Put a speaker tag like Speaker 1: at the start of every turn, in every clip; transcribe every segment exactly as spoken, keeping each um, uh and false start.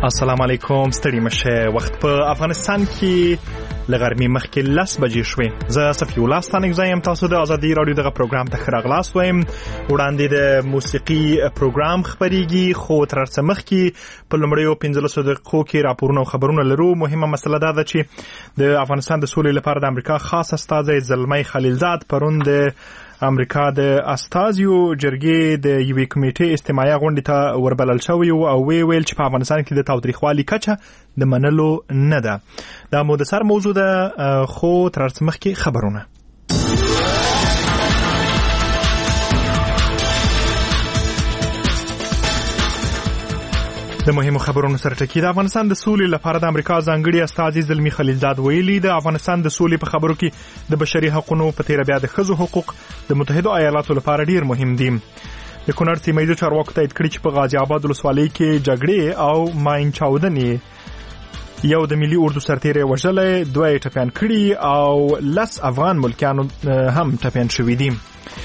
Speaker 1: السلام علیکم، ستړي مشه. وخت په افغانستان کې لغرمې مخکې لس بجې شوې. زه صفي الله ستانکزی یم. تاسو د ازادي رادیو دغه پروګرام ته ښه راغلاست وایم. وړاندې د موسیقي پروګرام خپرېږي، خو تر هر څه مخکې په لومړیو پنځلسو دقیقو کې راپورونه او خبرونه لرو. مهمه مسله دا ده چې د افغانستان د سولې لپاره د امریکا خاص استازی زلمی خلیلزاد پرون د امریکا د استازیو جرګې د یوې کمیټې استماعي غونډې ته وربلل شوی او وی ویل چې په افغانستان کې د تاوتریخوالي کچه د منلو نه ده. دا مو د سر موضوع ده، خو تر څه مخکې خبرونه. د مهمو خبرونو سره ټکی. د افغانستان د سولې لپاره د امریکا ځانګړي استازي زلمی خلیلزاد ویلي د افغانستان د سولې په خبرو کې د بشري حقوقو په تیر بیا د ښځو حقوق د متحده ایالاتو لپاره ډیر مهم دي. د کونړ سیمه ییزو چارواکو تایید کړی چې په غازی آباد ولسوالۍ کې جګړې او ماین چاودنې یو د ملي اردو سرتیری وژلی، دوه یې ټپیان کړي او لس افغان ملکیانو هم ټپیان شوي دي.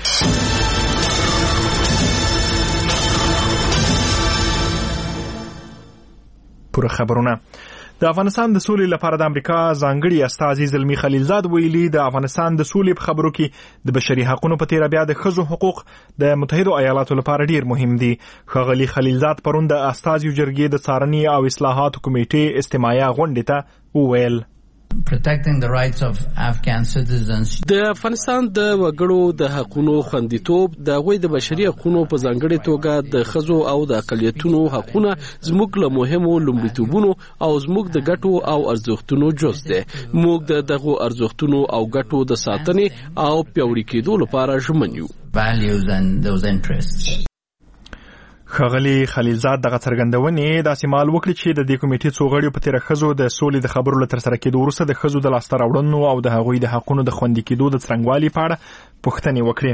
Speaker 1: پوره خبرونه. د افغانستان د سولې لپاره د امریکا ځانګړي استازي زلمی خلیلزاد ویلي د افغانستان د سولې په خبرو کې د بشري حقوقو په تیر بیا د ښځو حقوق د متحده ایالاتو لپاره ډیر مهم دي. ښاغلي خلیلزاد پرون د استازیو جرګې د څارنې او اصلاحاتو کمیټې استماعي غونډې ته وویل
Speaker 2: protecting the rights of Afghan citizens.
Speaker 3: د افغانستان د وګړو د حقوقو خوندیتوب د غوي د بشري حقوقو په ځانګړي توګه د خزو او د اقلیتونو حقوقونه زموږ له مهمو لومړیتوبونو او زموږ د ګټو او ارزښتونو جز دي. موږ د دغو ارزښتونو او ګټو د ساتنې او پیاوړي کېدو لپاره ژمن یو.
Speaker 2: Values and those interests.
Speaker 1: ښاغلي خلیلزاد دغه څرګندونې داسې مال وکړي چې د دې کمیټې څو غړي په تیر ښځو د سولې د خبرو له ترسره کېدو وروسته د ښځو د لاسته راوړنو او د هغوی د حقونو د خوندي کېدو د څرنګوالي په اړه پوښتنې وکړي.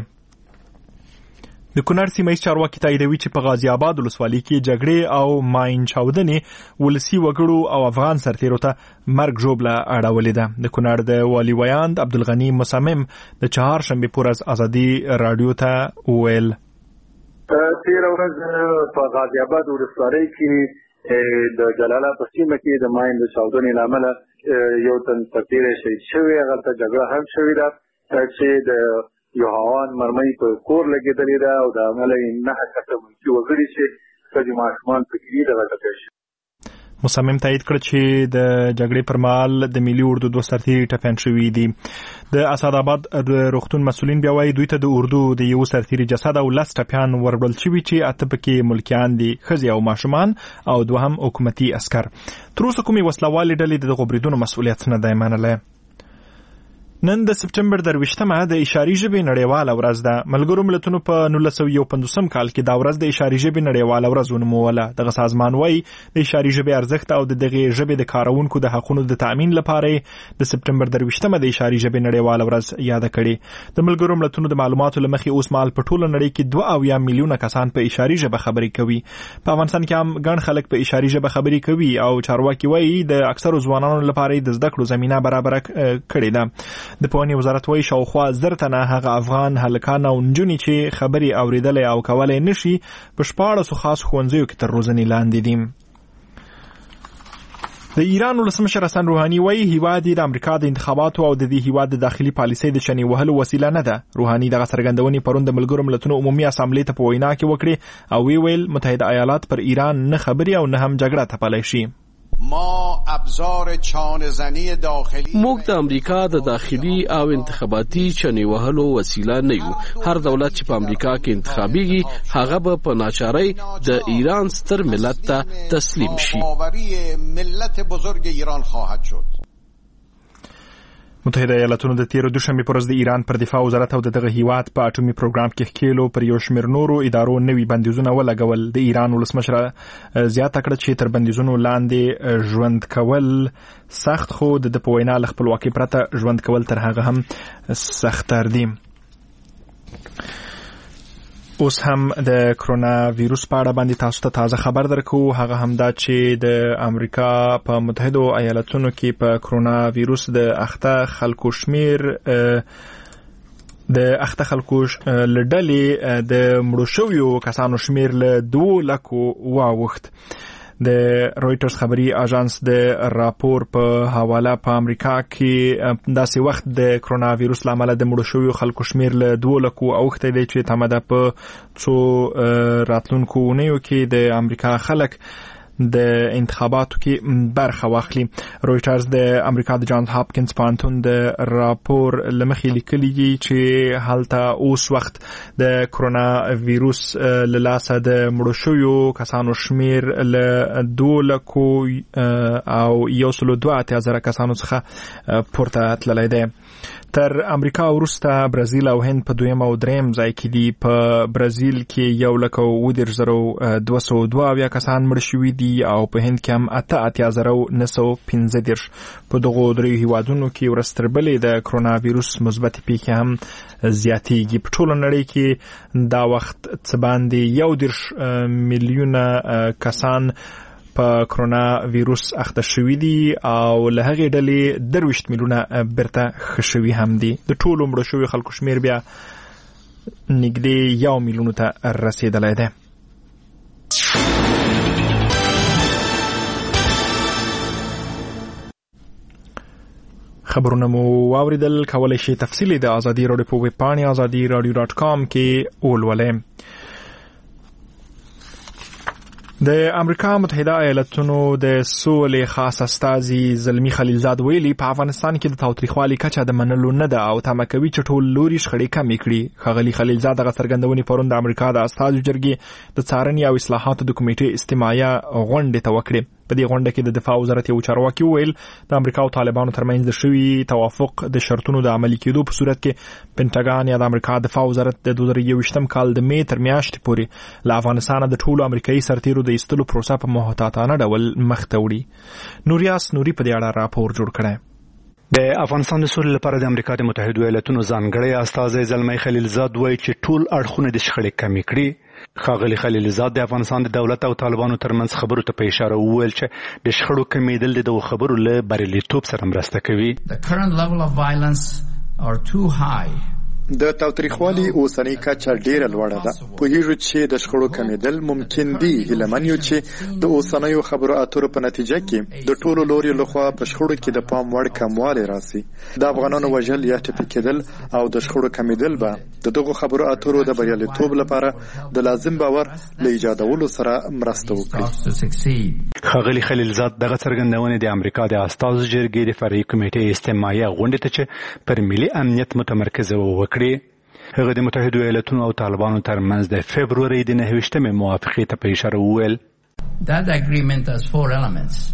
Speaker 1: د کونړ سیمه ییز چارواکي تاییدوي چې په غازی آباد ولسوالۍ کې جګړې او ماین چاودنې ولسي وګړو او افغان سرتیرو ته مرګ ژوبله اړولې ده. د کونړ د والي ویاند عبدالغني مصمم د چهارشنبې په ورځ ازادي راډیو ته وویل
Speaker 4: تیر ورځ په غازی آباد ولسوالۍ کې د جلاله په سیمه کې د ماین د چاودنې له امله یو تن سرتیری شهید شوی. هغلته جګړه هم شوې ده چې د یو هوان مرمۍ په کور لګېدلې ده او د امله یې نهه کسه ملکي وګړي چې ښځې ماشومان پکې دغه ټپي شوي.
Speaker 1: مصمم تایید کړ چې د جګړې پر مهال د ملي اردو دوه سرتیري ټپیان شوي دي. د اسد آباد د روغتون مسؤلین بیا وایي دوی ته د اردو د یو سرتیري جسد او لس ټپیان وروړل شوي چې اته پکې ملکیان دي، ښځې او ماشومان او دوهم حکومتي عسکر. تر اوسه کومې وسلوالې ډلې د دغو بریدونو مسؤلیت نه دی منلی. نن د سپټمبر درویشتمه د اشاري ژبې نړیواله ورځ ده. ملګرو ملتونو په نولس سوه یو پنځوسم کال کې دا ورځ د اشاري ژبې نړیواله ورځ ونوموله. دغه سازمان وایي د اشاري ژبې ارزښت او د دغې ژبې د کارونکو د حقونو د تأمین لپاره د سپټمبر درویشتمه د اشاري ژبې نړیواله ورځ یاده کړې. د ملګرو ملتونو د معلوماتو له مخې اوس مهال په ټوله نړۍ کې دوه اویا میلیونه کسان په اشاري ژبه خبرې کوي. په افغانستان کې هم ګڼ خلک په اشاري ژبه خبرې کوي او چارواکي وایي د اکثرو ځوانانو لپاره د زده کړو زمینه برابره کړې ده. د پوهنې وزارت وایي شاوخوا زر تنه هغه افغان هلکان او نجونې چې خبرې اوریدلی او کولی نشي په شپاړسو خاص ښوونځیو کې تر روزنې لاندې دي. د ایران ولسمشر حسن روحاني وایي هیواد د امریکا د انتخاباتو او د دې هیواد د داخلي پالیسۍ د شنې وهلو وسیله نه ده. روحاني دغه څرګندونې پرون د ملګرو ملتونو عمومي اسامبلې ته په وینا کې وکړې او وی ویل متحده ایالات پر ایران نه خبري او نه هم جګړه تپلی شي.
Speaker 5: ما ابزار چانه‌زنی داخلی
Speaker 3: موږ د امریکا د داخلي او انتخاباتي چنې وهلو وسیله نه یو. هر دولت چې په امریکا کې انتخابیږي هغه به په ناچارۍ د ایران ستر ملت ته تسلیم شي.
Speaker 5: ملت بزرگ ایران خواهد شد.
Speaker 1: متحده ایالاتونو د تیر دوشنبه پر ورځ د ایران پر دفاع وزارت او دغه هیواد په اټومي پروګرام کې ښکیلو پر یو شمېر نورو ادارو نوي بندیزونه ولګول. د ایران ولسمشر زیاته کړه چې تر بندیزونو لاندې ژوند کول سخت، خو د په وینا له خپلواکۍ پرته ژوند کول تر هغه هم سخت‌تر دي. اوس هم د کرونا ویروس په اړه باندې تاسو ته تازه خبر درکو. هغه هم دا چې د امریکا په متحده ایالاتونو کې په کرونا ویروس د اخته خلکو شمیر د اخته خلکو لړډلې د مړو شویو کسانو شمیر له دوه لکو واوښت. د رويټرز خبري اژانس د راپور په حواله په امریکا کې داسې وخت د کرونا وایروس لامل د مړو شویو خلکو شمیر له دوه لکو اوخته دی چې تماده په څو راتلونکو اونیو کې د امریکا خلک د انتخاباتو کې برخه واخلي. رويټرز د امریکا د جانز هاپکینز پوهنتون د راپور لمخې لیکلي چې هلته اوس وخت د کرونا وایروس له لاسه د مړو شویو کسانو شمیر له دوه لکو او یو سل دوه اتیا زره کسانو څخه پورته تللی دی. تر امریکا وروسته برازیل او هند په دویم او دریم ځای کې دي. په برازیل کې یو لک او اووه دېرش زره دوه سوه دوه اویا کسان مړه شوي دي او په هند کې هم اته اتیا زره نه سوه پنځه دېرش. په دغو دریو هیوادونو کې ورځ تر بلې د کرونا وایروس مثبتې پیښې هم زیاتېږي. په ټوله نړۍ کې دا وخت څه باندې یو دېرش میلیونه کسان په کرونا وایروس اخته شوي دي او له هغې ډلې درویشت میلیونه بیرته ښه شوي هم دي. د ټولو مړو شویو خلکو شمیر بیا نږدې یو میلیونو ته رسېدلی دی. خبرونه مو واوریدل. کولی شئ تفصیل د ازادي راډیو په ویب پاڼې ازادي راډیو ډاټ کام کې ولولئ. د امریکا متحده ایالاتونو د سولې خاص استازي زلمی خلیلزاد ویلي په افغانستان کې د تاوتریخوالي کچه د منلو نه ده او تمه کوي چې ټول لوري شخړې کمې کړي. ښاغلي خلیلزاد دغه څرګندونې پرون د امریکا د استازو جرګې د څارنې او اصلاحاتو د کمیټې استماعیه غونډې ته وکړې. په دې غونډه کې د دفاع وزارت یو چارواکي وویل د امریکا او طالبانو ترمنځ د شوي توافق د شرطونو د عملي کېدو په صورت کې پینټاګان یا د امریکا دفاع وزارت د دوه زره یوویشتم کال د مې تر میاشتې پورې له افغانستانه د ټولو امریکایي سرتیرو د ایستلو پروسه په محتاطانه ډول مخته وړي. نوریاس نوري په دې اړه راپور جوړ کړی.
Speaker 6: د افغانستان د سولې لپاره د امریکا د متحده ایالاتونو ځانګړی استازی زلمی خلیلزاد وایي چې ټول اړخونه د شخړې کمې کړي. ښاغلي خلیلزاد د افغانستان د دولت او طالبانو ترمنځ خبرو ته په اشاره وویل چې د شخړو کمیدل د دغو خبرو له بریالیتوب سره مرسته کوي.
Speaker 2: The current level of violence are too high.
Speaker 7: د تاوتریخوالي اوسنۍ کچه ډیره لوړه ده. پوهیږو چې د شخړو کمیدل ممکن دي. هیلهمن یو چې د اوسنیو خبرو اترو په نتیجه کې د ټولو لوري لخوا په شخړو کې د پام وړ کموالی راسي. د افغانانو وژل یا ټپي کېدل او د شخړو کمیدل به د دغو خبرو اترو د بریالیتوب لپاره د لازم باور له ایجادولو سره مرسته وکړي.
Speaker 6: ښاغلي خلیلزاد دغه څرګندونې د امریکا د استازو جرګې د فرعي کمیټې استماعیه غونډې ته چې پر ملي امنیت متمرکزه وکړي. هغه د متحده ایالاتونو او طالبانو ترمنځ د فبروري د نهه ویشتمې موافقې ته په اشاره وویل.
Speaker 2: That agreement has four elements.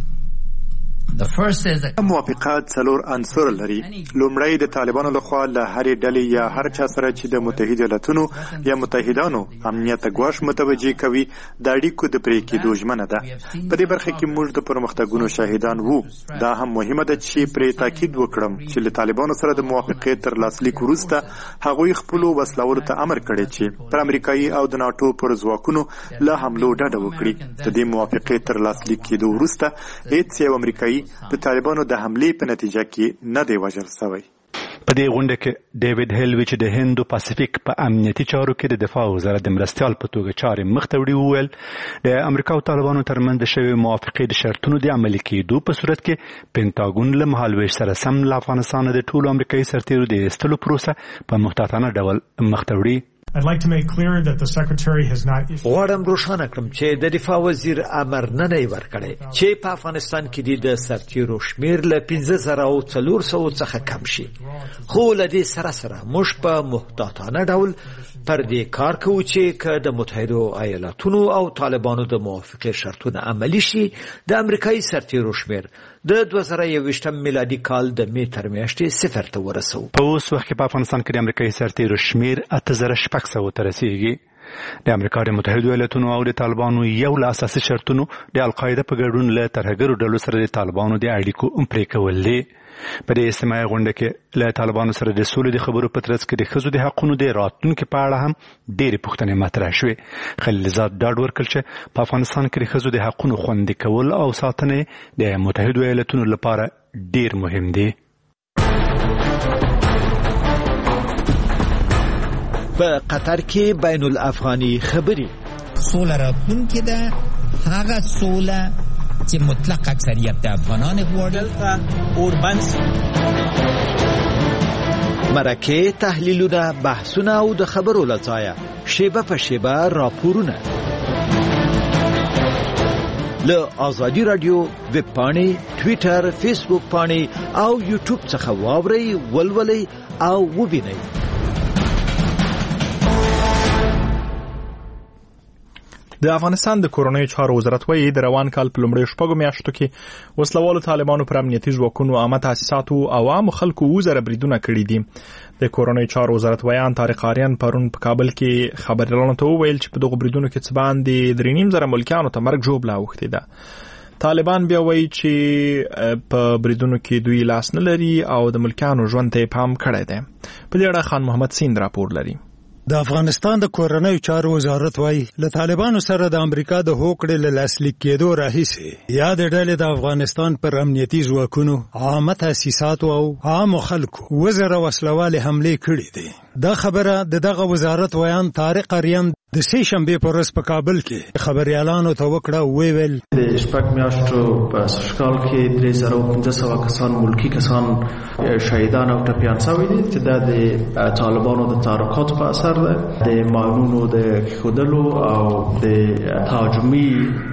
Speaker 2: The first is that
Speaker 7: موافقه څلور عنصر لري. لومړی د طالبانو لخوا له هرې ډلې یا هر چا سره چې د متحده ایالاتونو یا متحدانو امنیت ګواښ متوجه کوي د اړیکو د پرې کېدو ژمنه ده. په دې برخه کې موږ د پرمختګونو شاهدان وو. دا هم مهمه ده چې پرې تاکید وکړم چې له طالبانو سره د موافقې تر لاسلیک وروسته هغوی خپلو وسلوالو ته امر کړی چې پر امریکایي او د ناټو پر ځواکونو له حملو ډډه وکړي. د دې موافقې تر لاسلیک کېدو وروسته هیڅ یو امریکایي د طالبانو د حملې په نتیجه کې نه دی وژل شوی.
Speaker 6: په دې غونډه کې ډیوډ هیل چې د هندو پاسفیک په امنیتي چارو کې د دفاع وزارت د مرستیال په توګه چارې مخته وړي وویل د امریکا او طالبانو ترمنځ د شویو موافقې د شرطونو د عملي کېدو په صورت کې پینټاګون له مهالویش سره سم له افغانستانه د ټولو امریکایي سرتیرو د ایستلو پروسه په محتاطانه ډول مخته وړي.
Speaker 8: I'd like to make clear that the secretary has not
Speaker 9: غواړم روښانه کړم چې د دفاع وزیر امر نه دی ورکړی چې په افغانستان کې د سرتیرو شمیر له پنځه زره او څلور سوه څخه کم شي. خو له دې سره سره موږ په محتاطانه ډول پر دې کار کوو چې که د متحده ایالاتونو او طالبانو د موافقې شرطونه عملي شي د امریکایي سرتیرو شمیر د دوه زره یوویشتم میلادي کال د مې تر میاشتې صفر ته ورسوو.
Speaker 6: په اوس وخت کې په افغانستان کې د امریکایي سرتیرو شمیر اته زره شپږ سوه ته رسیږي. د امریکا د متحده ایالاتونو او د طالبانو یو له اساسي شرطونو د القاعده په ګډون له ترهګرو ډلو سره د طالبانو د اړیکو پرې کول دي. په دې استماعي غونډه کې له طالبانو سره د سولې د خبرو په ترڅ کې د ښځو د حقونو د راتلونکي په اړه هم ډېرې پوښتنې مطرح شوې. خلیلزاد ډاډ ورکړ چې په افغانستان کې د ښځو د حقونو خوندي کول او ساتنه د متحده ایالاتونو لپاره ډېر مهم دي.
Speaker 9: په قطر کې بین الافغاني خبري
Speaker 10: سوله راتلونکې ده هغه سوله چې مطلق اکثریت د افغانان غواړي اوربنس
Speaker 9: مرکه تحلیلونه بحثونه او د خبرو لڅایا شیبه په شیبه راپورونه له آزادی رادیو ویب پاڼې ټوئیټر فیسبوک پاڼې او یوټیوب څخه واورئ ولولئ او ووینئ.
Speaker 1: د افغانستان د کورنیو چارو وزارت وايي د روان کال په لومړیو شپږو میاشتو کې وسلوالو طالبانو پر امنیتي ځواکونو عامه تاسیساتو او عامو خلکو وزره بریدونه کړي دي. د کورنیو چارو وزارت ویان طارق آریان پرون په کابل کې خبريالانو ته وویل چې په دغو بریدونو کې څه باندې درې نیم زره ملکیانو ته مرګ ژوبله اوښتې ده. طالبان بیا وایي چې په بریدونو کې دوی لاس نه لري او د ملکیانو ژوند ته پام کړی دی. په دې اړه خان محمد سیند راپور لري.
Speaker 11: د افغانستان د کورنیو چارو وزارت وايي له طالبانو سره د امریکا د هوکړې له لاسلیک کېدو راهیسې یا د ډلې د افغانستان پر امنیتي ځواکونو عامه تاسیساتو او عامو خلکو وزره وسلوالې حملې کړې دي. دا خبره د دغه وزارت ویان طارق آریان د سې شنبې په ورځ په کابل کې خبريالانو ته وکړه او ویل
Speaker 12: د شپږ میاشتو په سشکال کې درې زره او پنځه سوه کسان ملکی کسان شهیدان او ټپیان شوي دي چې دا د طالبانو د تحرکاتو په اثر ده د ماینونو د کښودلو او د تهاجمي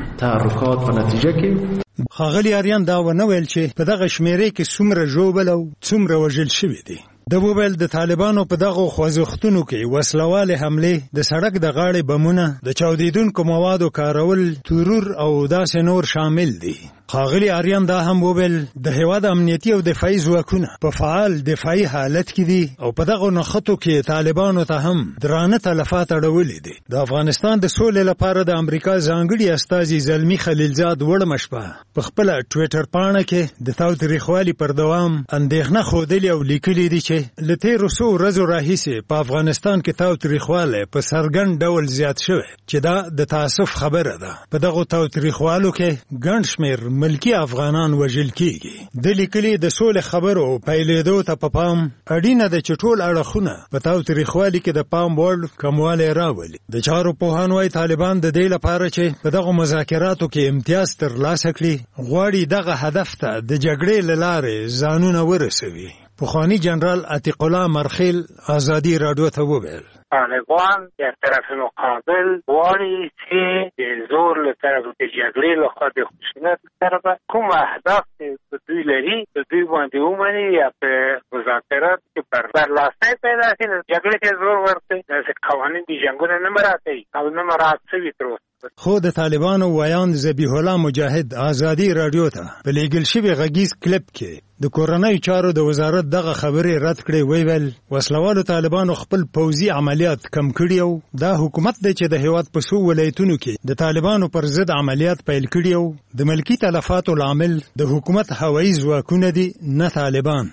Speaker 12: تحرکات په نتیجه کې.
Speaker 11: ښاغلي آریان دا ونه ویل چې په دغه شمیرې کې څومره ژوبل او څومره وژل شوي دي. د موبایل د طالبانو په دغه خوځښتونو کې وسلواله حمله د سړک د غاړې بمونه د چاودیدونکو موادو کارول ترور او داسې نور شامل دي. ښاغلي آریان دا هم وویل د هیواد امنیتي او دفاعي ځواکونه په فعال دفاعي حالت کې دي او په دغه نښتو کې طالبانو ته هم درانه تلفات اړولې دي. د افغانستان د سولې لپاره د امریکا ځانګړي استازي زلمی خلیلزاد وړمشپه په خپل ټوئیټر پاڼه کې د تاوتریخوالي پر دوام اندېښنه ښودلې او لیکلي دي چې له تیرو څو ورځو راهیسې په افغانستان کې تاوتریخوالی په څرګند ډول زیات شوی چې دا د تاسف خبره ده. په دغو تاوتریخوالو کې ګڼ شمېر ملکی افغانان وژل کیږي. د لیکلي د سولې خبرو پیلېدو ته په پام اړینه ده چې ټول اړخونه په تاوتریخوالي کې د پام وړ کموالی راولي. د چارو پوهان وايي طالبان د دې لپاره چې په دغو مذاکراتو کې امتیاز ترلاسه کړي غواړي دغه هدف ته د جګړې له لارې ځانونه ورسوي. پخوانی جنرال عتیق الله مرخیل آزادی رادیو ته وویل
Speaker 13: طالبان در طرف مقابل غواړي چې د زور له طرف د جګړې له خوا د خشونت طرف کوم اهداف چې دوی لري د دوی باندې ومني یا په مذاکرات کې پر برلاسي پیدا شي جګړې ته زور ورکړي چې قوانین د جنګونو نه مراعات شي او نه مراعات شوي تر اوسه.
Speaker 11: خو د طالبانو ویان ذبیح الله مجاهد آزادی رادیو ته په لیږل شوي غږیز کلیپ کې د کورنیو چارو د وزارت دغه خبرې رد کړې. ویل وسلوالو طالبانو خپل پوځي عملیات کم کړي او دا حکومت دی چې د هیواد په څو ولایتونو کې د طالبانو پر ضد عملیات پیل کړي او د ملکی تلفاتو لامل د حکومت هوایي ځواکونه دي نه طالبان.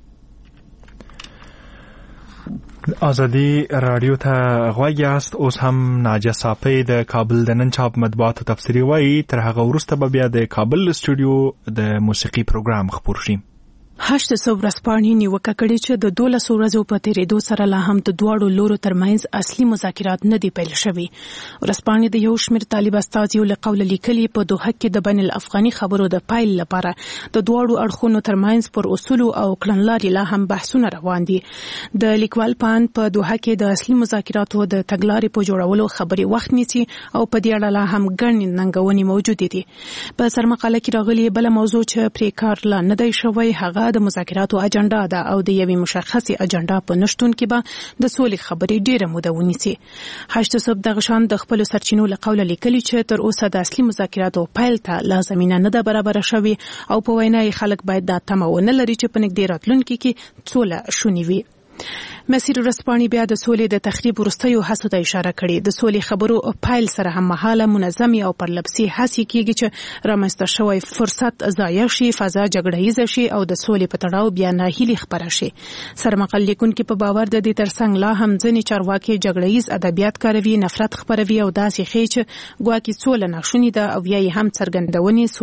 Speaker 1: آزادی رادیو ته غوږ یاست. اوس هم ناجیه صافی د کابل د نن چاپ مطبوعاتو تفسیري وایي تر هغه وروسته به بیا د کابل استودیو د موسیقي پروګرام خپور شي.
Speaker 14: هشت سو ورځپاڼې نیوکه کړې چې د دولسو ورځو په تیرېدو سره لا هم د دواړو لورو ترمنځ اصلي مذاکرات نه دي پیل شوي. ورځپاڼې د یو شمېر طالب استازیو له قوله لیکلي په دوحه کې د بین الافغاني خبرو د پایل لپاره د دواړو اړخونو ترمنځ پر اصولو او کړنلارې لا هم بحثونه روان دي. د لیکوال پاند په دوحه کې د اصلي مذاکراتو د تګلارې په جوړولو خبرې وخت نیسي او په دې اړه لا هم ګڼ ننګونې موجودې دي. په سرمقاله کې راغلي بله موضوع چې پرې کار لا نه دی شوی هغه د مذاکراتو اجنډا ده او د یوې مشخصې اجنډا په نشتون کې به د سولې خبرې ډیره موده ونیسي. هشت صبح دغه شان د خپل سرچینو له قوله لیکلي چې تر اوسه د اصلي مذاکراتو پیل ته لا زمینه نه ده برابره شوې او په وینا یې خلک باید دا تمه ونه لري چې په نږدې راتلونکي کې سوله شونې وي. مسیر ورځپاڼې بیا د سولې د تخریب وروستیو هڅو ته اشاره کړې. د سولې خبرو پیل سره هم مهاله منظمې او پرلپسې هڅې کیږي چې رامنځته شوی فرصت ضایع شي، فضا جګړهیزه شي او د سولې په تړاو بیا ناهیلي خپره شي. سرمقال لیکونکي په باور د دې ترڅنګ لا هم ځینې چارواکي جګړهیز ادبیات کاروي، نفرت خپروي او داسې ښیي چې ګواکې سوله ناشونې ده او یا یې هم څرګندونې